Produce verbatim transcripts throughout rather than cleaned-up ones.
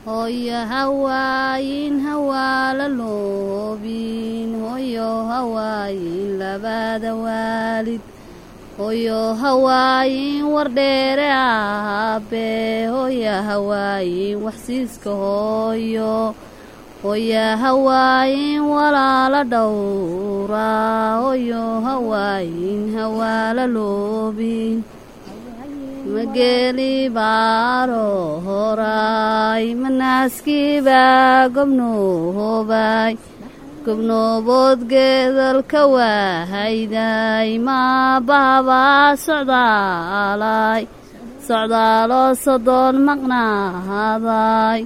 hooyo hawaayin hawaala loobin hooyo hawaayin labada waalid hooyo hawaayin wardheere aabe hooyo hawaayin waxsiiska hooyo hooyo hawaayin walaala dhowra hooyo hawaayin hawaala loobin mageli baaro horay manaaskiiba gobnoobay gobnoobood geedalka waahayday maabahabaa socdaalay socdaaloo sodoon maqnaaday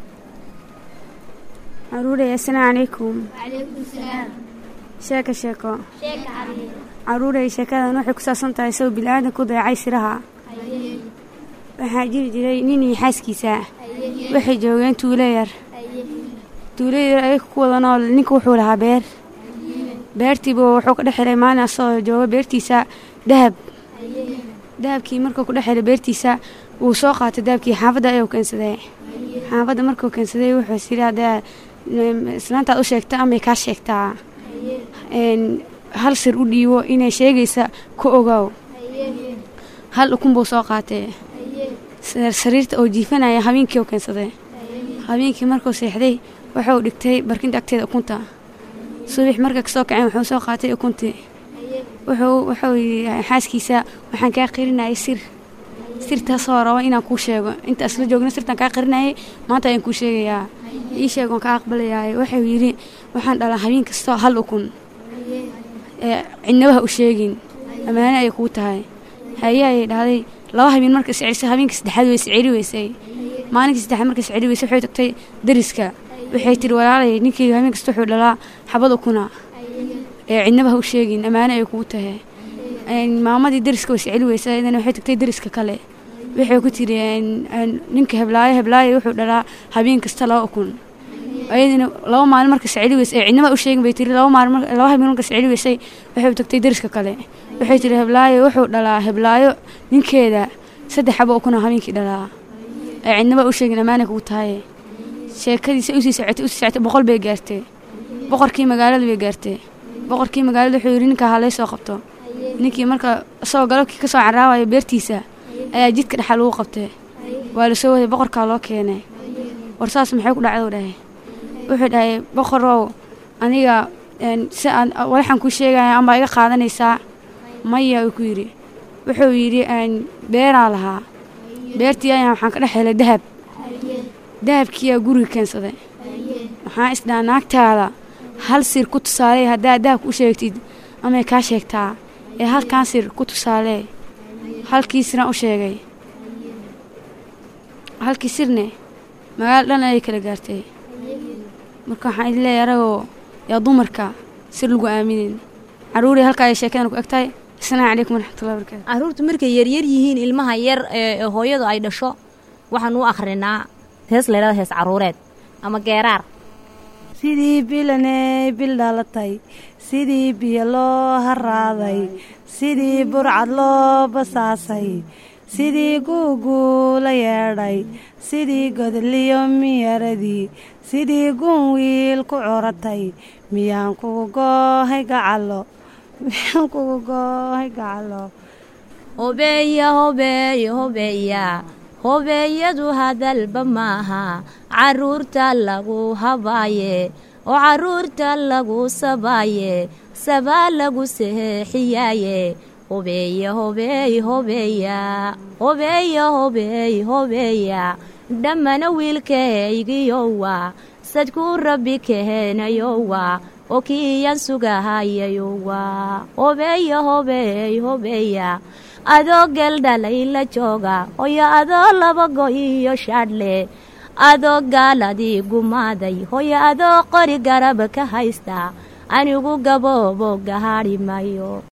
caruurey assalaamu calaykum. Calaykum salaam. sheeko sheeko Sheeka xabiib. caruurey sheekadan waxay ku saabsan tahay soo bilaadan ku dayacay siraha. waxaa jiri jiray nin iyo xaaskiisa waxay joogeen tuulo yar tuulo yar ay ku wada nool ninka wuxuu lahaa beer beertiiba wuxuu ka dhex helay maalin asoo jooga beertiisa dahab dahabkii markuu ku dhex helay beertiisa wuu soo qaatay dahabkii xaafadda ayuu keensaday xaafadda markuu keensaday wuxuu siri haddaa islaantaad u sheegta amay kaa sheegtaa hal sir u dhiibo inay sheegaysa ku ogaaw hal ukun buu soo qaatay sariirta oo jiifanaya habeenkii oo keensaday habeenkii markuu seexday wuxuu dhigtay barkinta agteeda ukunta subax marka kasoo kaceen wuxuu soo qaatay ukuntii wuxuu wuxuu xaaskiisa waxaan kaa qirinayay sir sirtaasoo rabo inaan kuu sheego inta isla joogna sirtaan kaa qarinayay maanta ayaan kuu sheegayaa ii sheeg waan kaa aqbalayaa wuxuu yidhi waxaan dhalaa habeen kastoo hal ukun ee cidnabaha u sheegin ammaano ay kuu tahay haye ayay dhahday laba habeen marka iscelisay habeenkii saddexaad way isceli weysay maalinkii saddexaad marka isceli weysay waxay tagtay dariska waxay tiri walaalay ninkii habeen kasta wuxuu dhalaa xabad ukuna ee cidnabaha u sheegin ammaano ay kuu tahay maamadii dariska way isceli weysay idana waxay tagtay dariska kale waxay ku tiri ninka heblaayo heblaayo wuxuu dhalaa habeen kasta laba ukun ayadina laba maalin marka isceli weysay ee cidnabaha u sheegin bay tiri laba maalin laba habeen marka isceli weysay waxay tagtay dariska kale waxay tiri heblaayo wuxuu dhalaa heblaayo ninkeeda saddex xabo ukuna habeenkii dhalaa ee cidnaba u sheegin ammaana kuu tahay sheekadiisa usii socotay usii socotay boqol bay gaartay boqorkii magaalada bay gaartay boqorkii magaalada wuxuu yidhi ninkaa ha laysoo qabto ninkii marka isagoo galabkii kasoo caraawayo beertiisa ayaa jidka dhexal lagu qabtay waa lasoo waday boqorkaa loo keenay war saas maxay ku dhacdo dhahay wuxuu dhahay boqorow aniga si aan waxaan kuu sheegaya ama iga qaadanaysaa maya uu ku yidhi wuxuu yidhi beeraa lahaa beertii ayaan waxaan ka dhex helay dahab dahabkiiyaa guriga keensaday waxaan isdhaha naagtaada hal sir ku tusaalee haddaad dahabka u sheegtid amay kaa sheegtaa ee halkaan sir ku tusaalee halkii siraan u sheegay halkii sirne magaalo dhan ayay kala gaartay marka waxaan idin leeyahay aragoo yaa dumarka sir lagu aaminin caruurii halkaa ay sheekadan ku egtahay. Assalaamu calaykum waraxmatullahi wabarakaatu. Caruurtu markay yaryar yihiin ilmaha yar ee hooyadu ay dhasho waxaan u akhrinaa hees leedahay hees caruureed ama geeraar. sidii bilaney bil dhalatay sidii biyo loo haraaday sidii burcad loo basaasay sidii guuguu la yeedhay sidii godliyo miyaradii sidii gun wiil ku coratay miyaan kugu goohay gacalo miyaan kugu goohay gacalo hobeeya hobeeya hobeeya hobeeyadu hadalba maaha caruurta lagu habaaye oo caruurta lagu sabaaye sabaa lagu seexiyaaye hobeeya hobeeya hobeeya hobeeya hobeeya hobeeya dhammana wiilkaygiyowa sadkuu rabbi keenayowa oo kiiyan sugahayayowa hobeeya hobeeya hobeeya adoo geldhalay la jooga hoyo adoo laba go iyo shaadhle adoo gaaladii gumaaday hoyo adoo qori garab ka haysta anigu gaboobo gahaadhi mayo.